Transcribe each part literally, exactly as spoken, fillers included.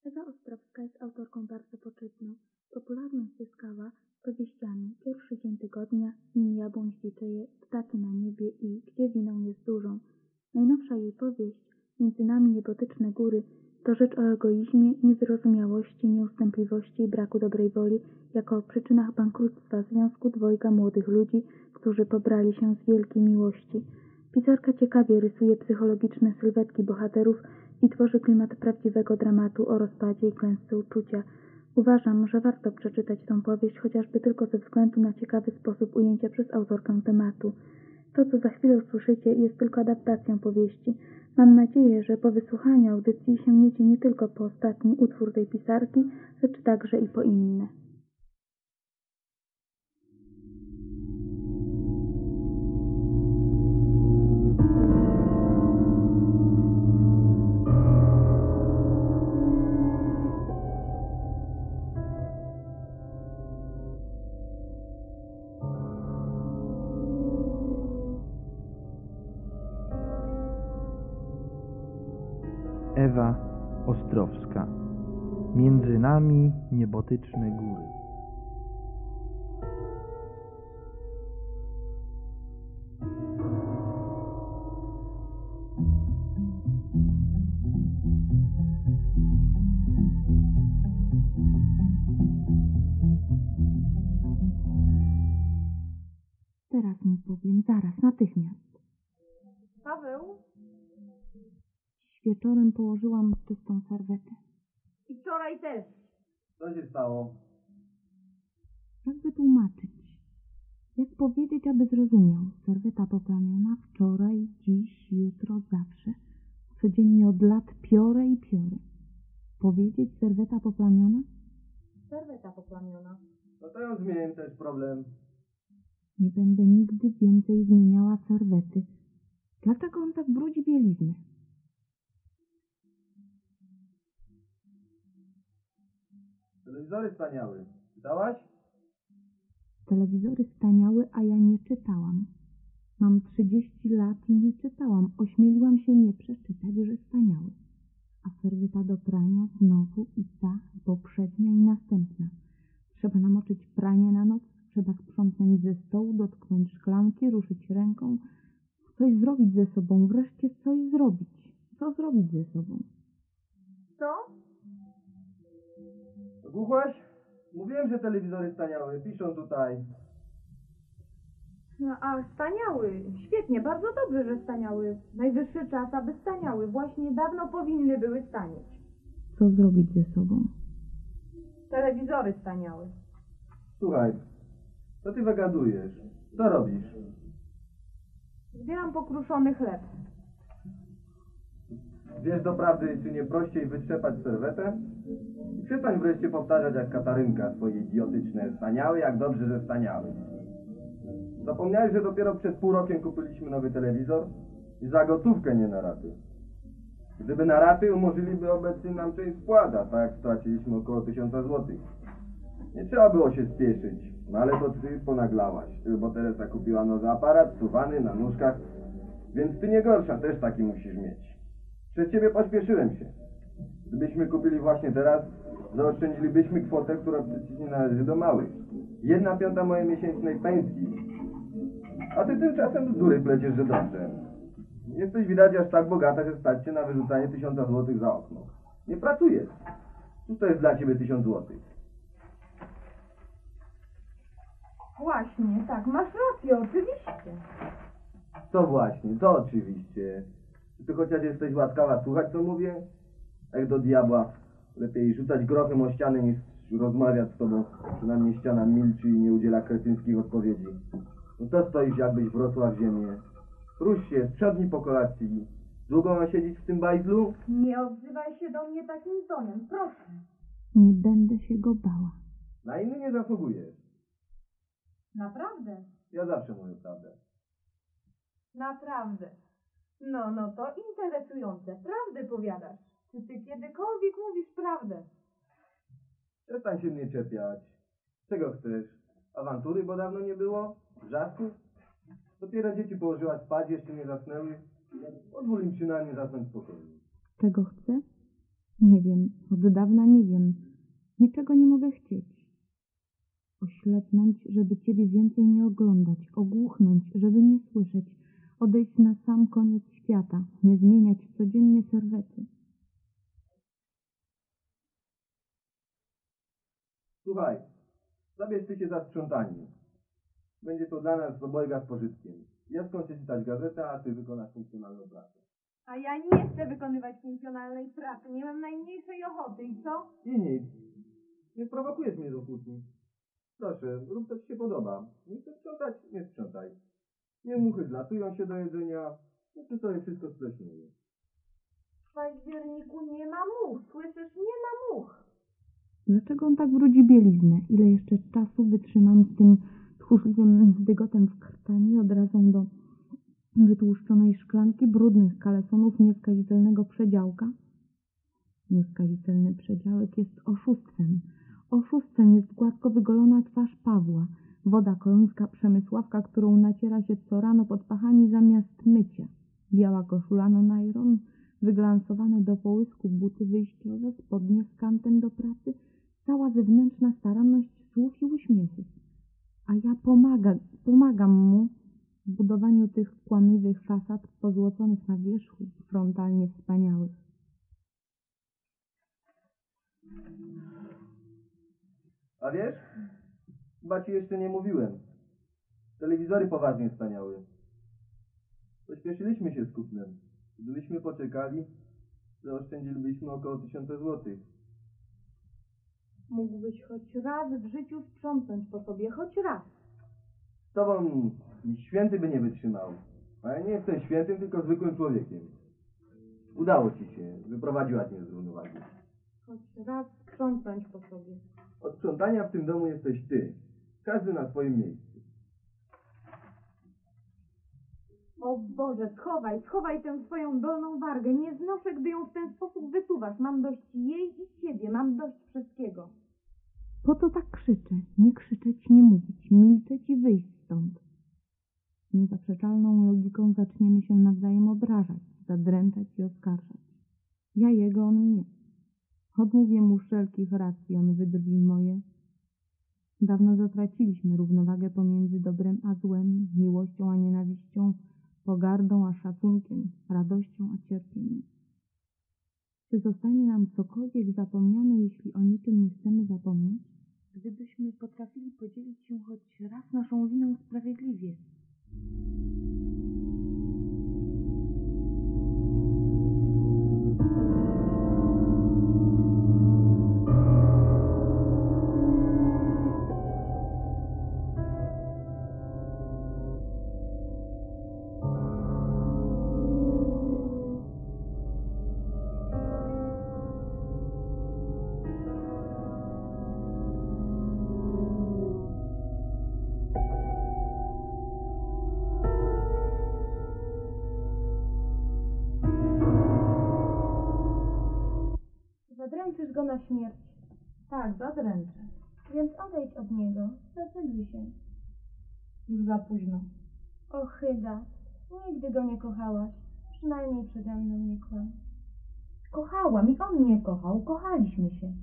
Ewa Ostrowska jest autorką bardzo poczytną. Popularność zyskała powieściami Pierwszy dzień tygodnia, Nim jabłoń śliczeje, Ptaki na niebie i Gdzie winą jest dużą. Najnowsza jej powieść, Między nami niebotyczne góry, to rzecz o egoizmie, niewyrozumiałości, nieustępliwości i braku dobrej woli jako o przyczynach bankructwa związku dwojga młodych ludzi, którzy pobrali się z wielkiej miłości. Pisarka ciekawie rysuje psychologiczne sylwetki bohaterów i tworzy klimat prawdziwego dramatu o rozpadzie i klęsce uczucia. Uważam, że warto przeczytać tą powieść chociażby tylko ze względu na ciekawy sposób ujęcia przez autorkę tematu. To, co za chwilę usłyszycie, jest tylko adaptacją powieści. Mam nadzieję, że po wysłuchaniu audycji sięgniecie nie tylko po ostatni utwór tej pisarki, lecz także i po inne. Ewa Ostrowska. Między nami niebotyczne góry. Teraz mu powiem, zaraz, natychmiast. Paweł? Wieczorem położyłam czystą serwetę. I wczoraj też. Co się stało? Jak wytłumaczyć? Jak powiedzieć, aby zrozumiał? Serweta poplamiona wczoraj, dziś, jutro, zawsze. Codziennie od lat piorę i piorę. Powiedzieć serweta poplamiona? Serweta poplamiona. No to ją zmienię, to jest problem. Nie będę nigdy więcej zmieniała serwety. Dlaczego on tak brudzi bieliznę? Telewizory staniały. Czytałaś? Telewizory staniały, a ja nie czytałam. Mam trzydzieści lat i nie czytałam. Ośmieliłam się nie przeczytać, że staniały. A serweta do prania znowu i ta, poprzednia i następna. Trzeba namoczyć pranie na noc, trzeba sprzątnąć ze stołu, dotknąć szklanki, ruszyć ręką. Coś zrobić ze sobą, wreszcie coś zrobić. Co zrobić ze sobą? Co? Ogłuchłaś? Mówiłem, że telewizory staniały. Piszą tutaj. No, a staniały. Świetnie, bardzo dobrze, że staniały. Najwyższy czas, aby staniały. Właśnie dawno powinny były stanieć. Co zrobić ze sobą? Telewizory staniały. Słuchaj, co ty wygadujesz? Co robisz? Zbieram pokruszony chleb. Wiesz doprawdy, czy nie prościej wytrzepać serwetę? I przestań wreszcie powtarzać jak Katarynka swoje idiotyczne staniały, jak dobrze, że staniały. Zapomniałeś, że dopiero przed pół rokiem kupiliśmy nowy telewizor? I za gotówkę, nie na raty. Gdyby na raty, umożliwiby obecnie nam część spłat, a tak straciliśmy około tysiąca złotych. Nie trzeba było się spieszyć, no ale to ty ponaglałaś, bo Teresa kupiła nowy aparat, suwany, na nóżkach, więc ty nie gorsza, też taki musisz mieć. Przez ciebie pośpieszyłem się. Gdybyśmy kupili właśnie teraz, zaoszczędzilibyśmy kwotę, która przecież nie należy do małych. Jedna piąta mojej miesięcznej pensji. A ty tymczasem bzdury pleciesz, że dobrze. Jesteś widać aż tak bogata, że stać cię na wyrzucanie tysiąca złotych za okno. Nie pracujesz. Cóż to jest dla ciebie tysiąc złotych? Właśnie, tak, masz rację, oczywiście. To właśnie, to oczywiście. Czy ty chociaż jesteś łaskawa słuchać, co mówię? Jak do diabła. Lepiej rzucać grochem o ścianę, niż rozmawiać z tobą. Przynajmniej ściana milczy i nie udziela kretyńskich odpowiedzi. No to stoisz, jakbyś wrosła w ziemię. Rusz się, sprzątnij po kolacji. Długo mam siedzieć w tym bajzlu? Nie odzywaj się do mnie takim tonem, proszę. Nie będę się go bała. Na inny nie zasługujesz. Naprawdę? Ja zawsze mówię prawdę. Naprawdę. No, no to interesujące. Prawdę powiadasz. Czy ty kiedykolwiek mówisz prawdę? Przestań się mnie czepiać. Czego chcesz? Awantury, bo dawno nie było? Wrzasków? Dopiero dzieci położyła spać, jeszcze nie zasnęły. Pozwól im przynajmniej zasnąć w pokoju. Czego chcę? Nie wiem, od dawna nie wiem. Niczego nie mogę chcieć. Oślepnąć, żeby ciebie więcej nie oglądać, ogłuchnąć, żeby nie słyszeć, odejść na sam koniec świata, nie zmieniać codziennie serwety. Słuchaj, zabierz ty się za sprzątanie. Będzie to dla nas obojga z pożytkiem. Ja skończę czytać gazetę, a ty wykonasz funkcjonalną pracę. A ja nie chcę wykonywać funkcjonalnej pracy, nie mam najmniejszej ochoty i co? I nic. Nie sprowokujesz mnie do kłótni. Proszę, rób co ci się podoba. Nie chcesz sprzątać? Nie sprzątaj. Nie muchy zlatują się do jedzenia. No to sobie wszystko spleśnieje. W październiku nie ma much, słyszysz? Nie ma much. Dlaczego on tak brudzi bieliznę? Ile jeszcze czasu wytrzymam z tym tchórzliwym dygotem w krtani odrazą do wytłuszczonej szklanki, brudnych kalesonów, nieskazitelnego przedziałka? Nieskazitelny przedziałek jest oszustwem. Oszustwem jest gładko wygolona twarz Pawła, woda kolońska Przemysławka, którą naciera się co rano pod pachami zamiast mycia, biała koszula nylon, wyglansowane do połysku buty wyjściowe, spodnie z kantem do pracy, cała zewnętrzna staranność słów i uśmiechów. A ja pomaga, pomagam mu w budowaniu tych kłamliwych fasad pozłoconych na wierzchu, frontalnie wspaniałych. A wiesz? Chyba ci jeszcze nie mówiłem. Telewizory poważnie staniały. Pośpieszyliśmy się z kupnem. Gdybyśmy poczekali, zaoszczędzilibyśmy około tysiąca złotych. Mógłbyś choć raz w życiu sprzątnąć po sobie, choć raz. Z tobą i święty by nie wytrzymał. A ja nie jestem świętym, tylko zwykłym człowiekiem. Udało ci się. Wyprowadziłaś mnie z równowagi. Choć raz sprzątnąć po sobie. Od sprzątania w tym domu jesteś ty. Każdy na swoim miejscu. O Boże, schowaj, schowaj tę swoją dolną wargę. Nie znoszę, gdy ją w ten sposób wysuwasz. Mam dość jej i ciebie, mam dość wszystkiego. Po co tak krzyczę? Nie krzyczeć, nie mówić, milczeć i wyjść stąd. Niezaprzeczalną logiką zaczniemy się nawzajem obrażać, zadręczać i oskarżać. Ja jego, on mnie. Odmówię mu wszelkich racji, on wydrwi moje. Dawno zatraciliśmy równowagę pomiędzy dobrem a złem, miłością a nienawiścią, pogardą a szacunkiem, radością a cierpieniem. Czy zostanie nam cokolwiek zapomniane, jeśli o niczym nie chcemy zapomnieć? Gdybyśmy potrafili podzielić się choć raz naszą winą sprawiedliwie. Zadręczysz go na śmierć. Tak, zadręczę. Więc odejdź od niego, zdecyduj się. Już za późno. Ohyda, nigdy go nie kochałaś, przynajmniej przede mną nie kłam. Kochałam i on mnie kochał, kochaliśmy się.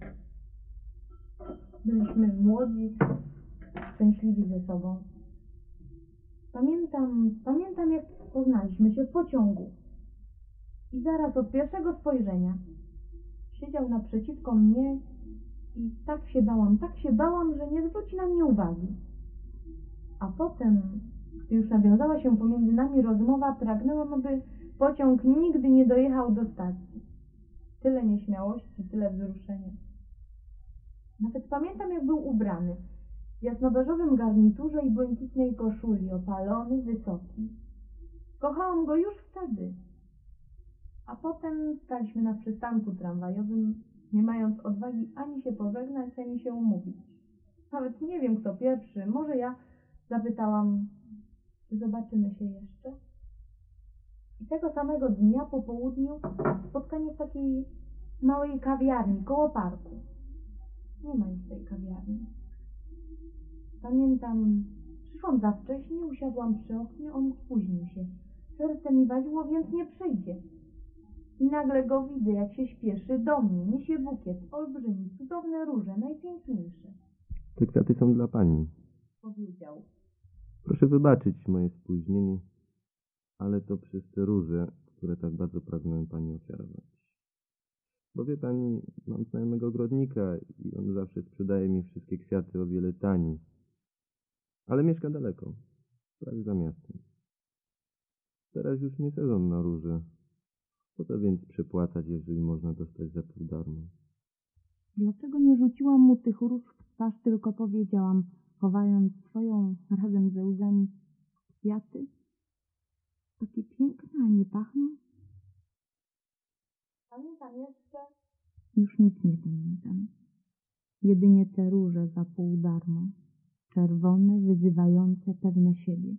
Byliśmy młodzi, szczęśliwi ze sobą. Pamiętam, pamiętam jak poznaliśmy się w pociągu. I zaraz od pierwszego spojrzenia siedział naprzeciwko mnie i tak się bałam, tak się bałam, że nie zwróci na mnie uwagi. A potem, gdy już nawiązała się pomiędzy nami rozmowa, pragnęłam, aby pociąg nigdy nie dojechał do stacji. Tyle nieśmiałości, tyle wzruszenia. Nawet pamiętam, jak był ubrany. W jasnobeżowym garniturze i błękitnej koszuli, opalony, wysoki. Kochałam go już wtedy. A potem staliśmy na przystanku tramwajowym, nie mając odwagi ani się pożegnać, ani się umówić. Nawet nie wiem, kto pierwszy. Może ja zapytałam, czy zobaczymy się jeszcze? I tego samego dnia po południu spotkanie w takiej małej kawiarni koło parku. Nie ma już tej kawiarni. Pamiętam, przyszłam za wcześnie, usiadłam przy oknie, on spóźnił się. Serce mi waliło, więc nie przyjdzie. I nagle go widzę, jak się śpieszy do mnie, niesie bukiet, olbrzymi, cudowne róże, najpiękniejsze. Te kwiaty są dla pani. Powiedział. Proszę wybaczyć moje spóźnienie, ale to przez te róże, które tak bardzo pragnąłem pani ofiarować. Bo wie pani, mam znajomego ogrodnika i on zawsze sprzedaje mi wszystkie kwiaty o wiele taniej. Ale mieszka daleko, prawie za miastem. Teraz już nie sezon na róże. Po co więc przepłacać, jeżeli można dostać za pół darmo? Dlaczego nie rzuciłam mu tych róż w twarz, tylko powiedziałam, chowając swoją razem ze łzami, kwiaty? Takie piękne, a nie pachną? Pamiętam jeszcze. Już nic nie pamiętam. Jedynie te róże za pół darmo. Czerwone, wyzywające, pewne siebie.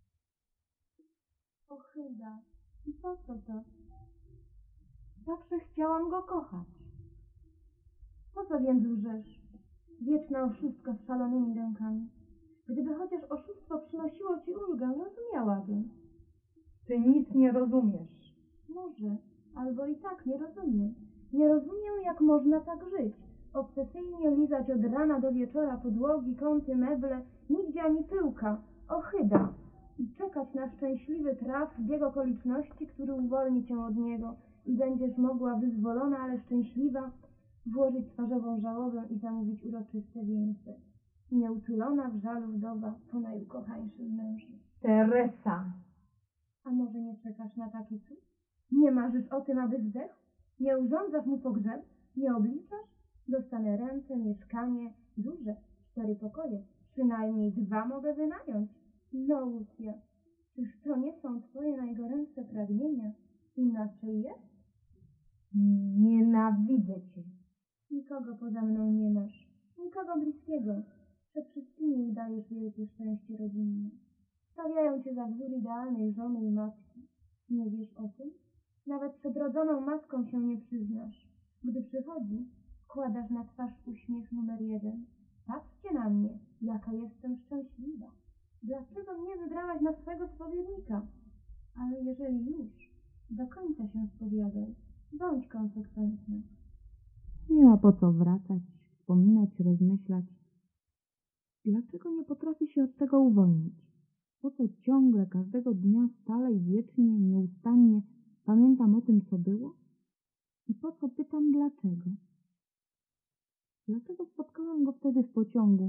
Ochyda. I po co to? Zawsze chciałam go kochać. Po co więc łżesz? Wieczna oszustka z szalonymi rękami. Gdyby chociaż oszustwo przynosiło ci ulgę, rozumiałabym. Ty nic nie rozumiesz. Może, albo i tak nie rozumiem. Nie rozumiem, jak można tak żyć. Obsesyjnie lizać od rana do wieczora podłogi, kąty, meble, nigdzie ani pyłka. Ochyda. I czekać na szczęśliwy traf, bieg okoliczności, który uwolni cię od niego i będziesz mogła, wyzwolona, ale szczęśliwa, włożyć twarzową żałobę i zamówić uroczyste wieńce. Nieutulona w żalu wdowa po najukochańszym mężu. Teresa. A może nie czekasz na taki cud? Nie marzysz o tym, aby zdechł? Nie urządzasz mu pogrzebu? Nie obliczasz? Dostanę ręce, mieszkanie, duże, cztery pokoje, przynajmniej dwa mogę wynająć. No, Lucja, czyż to nie są twoje najgorętsze pragnienia? Inaczej jest? Nienawidzę cię. Nikogo poza mną nie masz, nikogo bliskiego. Przed wszystkimi udajesz wielkie szczęście rodzinne. Stawiają cię za wzór idealnej żony i matki. Nie wiesz o tym? Nawet przed rodzoną matką się nie przyznasz. Gdy przychodzi, wkładasz na twarz uśmiech numer jeden. Patrzcie na mnie, jaka jestem szczęśliwa. Dlaczego mnie wybrałaś na swego spowiednika? Ale jeżeli już, do końca się spowiadaj. Bądź konsekwentna. Nie ma po co wracać, wspominać, rozmyślać. Dlaczego nie potrafię się od tego uwolnić? Po co ciągle, każdego dnia, stale i wiecznie, nieustannie pamiętam o tym, co było? I po co pytam dlaczego? Dlaczego spotkałam go wtedy w pociągu?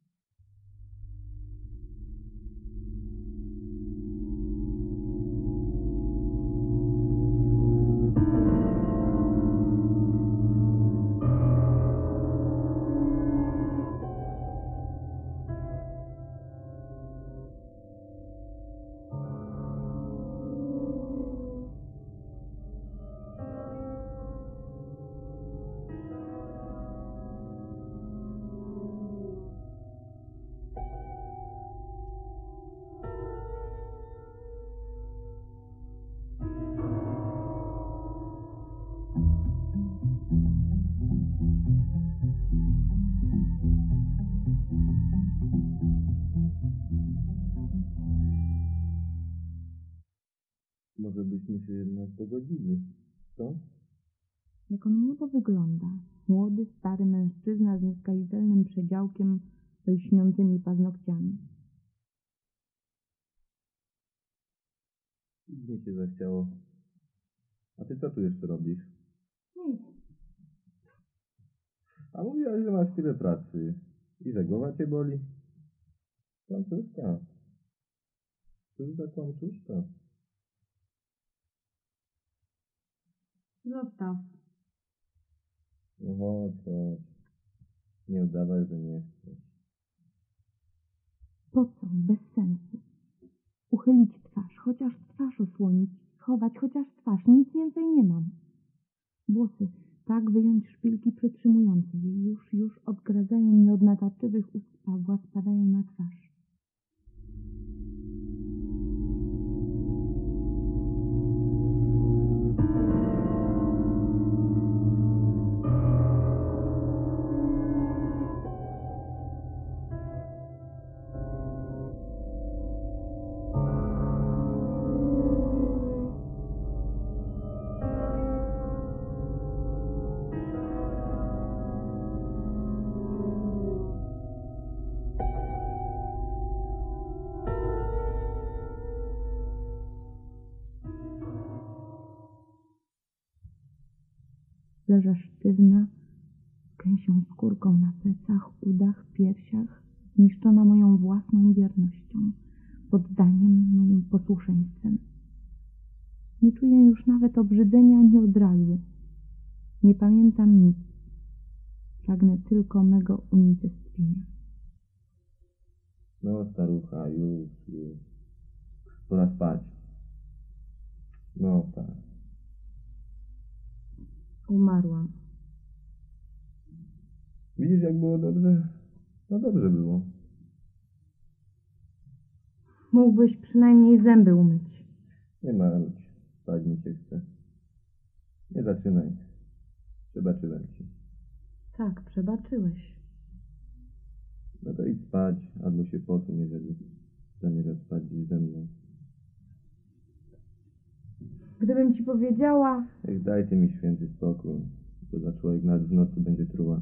Może byśmy się jednak pogodzili, co? Jak on młodo wygląda. Młody, stary mężczyzna z nieskazitelnym przedziałkiem, lśniącymi paznokciami. Mnie się zachciało. A ty co tu jeszcze robisz? Nic. A mówiłaś, że masz tyle pracy i że głowa cię boli. Kłamczuszka. Cóż za kłamczuszka. Zostaw. No chodź, chodź. Nie udawaj, że nie chcesz. Po co? Bez sensu. Uchylić twarz, chociaż twarz osłonić, schować chociaż twarz, nic więcej nie mam. Włosy, tak wyjąć szpilki przytrzymujące je, już, już odgradzają mnie od natarczywych ust Pawła, spadają na twarz. leżę sztywna, z gęsią skórką na plecach, udach, piersiach, zniszczona moją własną wiernością, poddaniem, moim posłuszeństwem. Nie czuję już nawet obrzydzenia ani odrazu. Nie pamiętam nic. Pragnę tylko mego unicestwienia. No, starucha, już, już. Pora spać. No, tak. Umarłam. Widzisz, jak było dobrze? No dobrze było. Mógłbyś przynajmniej zęby umyć. Nie marudź. Spać mi się chce. Nie zaczynaj. Przebaczyłem ci. Tak, przebaczyłeś. No to idź spać, albo się posuń, jeżeli zamierzasz spać dziś ze mną. Gdybym ci powiedziała... Ech, dajcie mi święty spokój. To za człowiek nawet w nocy będzie truła.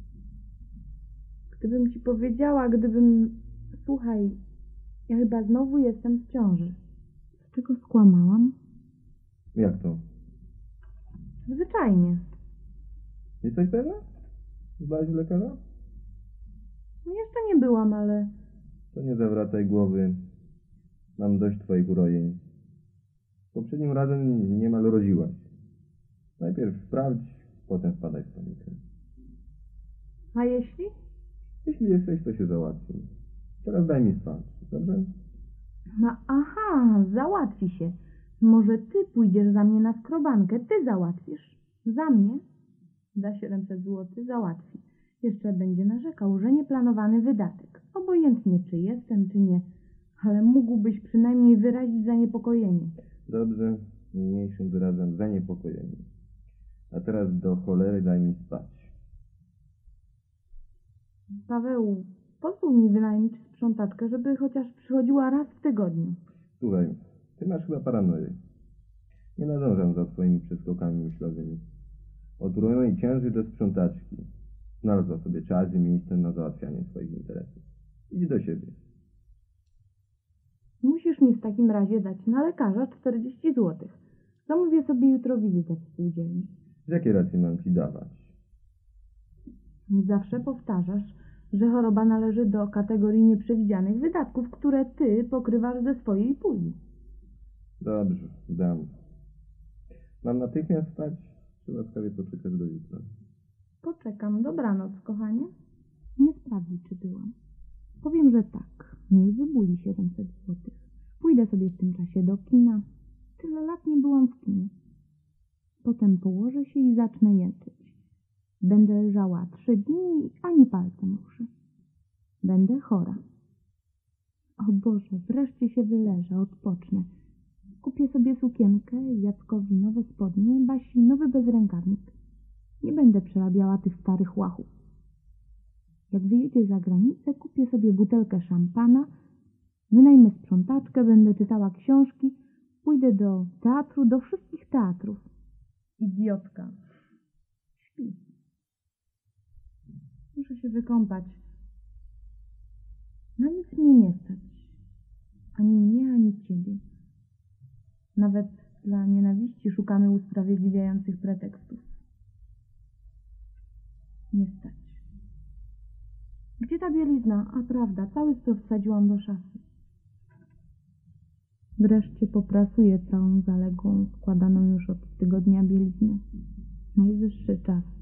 Gdybym ci powiedziała, gdybym... Słuchaj, ja chyba znowu jestem w ciąży. Z czego skłamałam? Jak to? Zwyczajnie. Jesteś pewna? Byłaś u lekarza? Jeszcze nie byłam, ale... To nie zawracaj głowy. Mam dość twoich urojeń. Poprzednim razem niemal rodziłaś. Najpierw sprawdź, potem wpadaj w panikę. A jeśli? Jeśli jesteś, to się załatwi. Teraz daj mi spać, dobrze? No aha, załatwi się. Może ty pójdziesz za mnie na skrobankę, ty załatwisz. Za mnie? Za siedemset złotych załatwi. Jeszcze będzie narzekał, że nieplanowany wydatek. Obojętnie, czy jestem, czy nie. Ale mógłbyś przynajmniej wyrazić zaniepokojenie. Dobrze, niniejszym wyrazem zaniepokojenie. A teraz do cholery daj mi spać. Paweł, pozwól mi wynajmić sprzątaczkę, żeby chociaż przychodziła raz w tygodniu. Słuchaj, ty masz chyba paranoję. Nie nadążam za twoimi przeskokami myślowymi. Od urojonej cięży do sprzątaczki. Znalazła sobie czas i miejsce na załatwianie swoich interesów. Idź do siebie. Musisz mi w takim razie dać na lekarza czterdzieści złotych. Zamówię sobie jutro wizytę w spółdzielni. Z jakiej racji mam ci dawać? Zawsze powtarzasz, że choroba należy do kategorii nieprzewidzianych wydatków, które ty pokrywasz ze swojej puli. Dobrze, dam. Mam natychmiast wstać, czy łaskawie poczekasz do jutra? Poczekam. Dobranoc, kochanie. Nie sprawdzi, czy byłam. Powiem, że tak. Niech wybuli siedemset złotych. Pójdę sobie w tym czasie do kina. Tyle lat nie byłam w kinie. Potem położę się i zacznę jęczyć. Będę leżała trzy dni i ani palcem ruszę. Będę chora. O Boże, wreszcie się wyleżę, odpocznę. Kupię sobie sukienkę, Jackowi nowe spodnie, Basi nowy bezrękawnik. Nie będę przerabiała tych starych łachów. Jak wyjedzie za granicę, kupię sobie butelkę szampana, wynajmę sprzątaczkę, będę czytała książki, pójdę do teatru, do wszystkich teatrów. Idiotka. Śpi. Muszę się wykąpać. Na nic mnie nie stać. Ani mnie, ani ciebie. Nawet dla nienawiści szukamy usprawiedliwiających pretekstów. Nie stać. Gdzie ta bielizna? A prawda, cały stos wsadziłam do szafy. Wreszcie poprasuję całą zaległą, składaną już od tygodnia bieliznę. Najwyższy czas.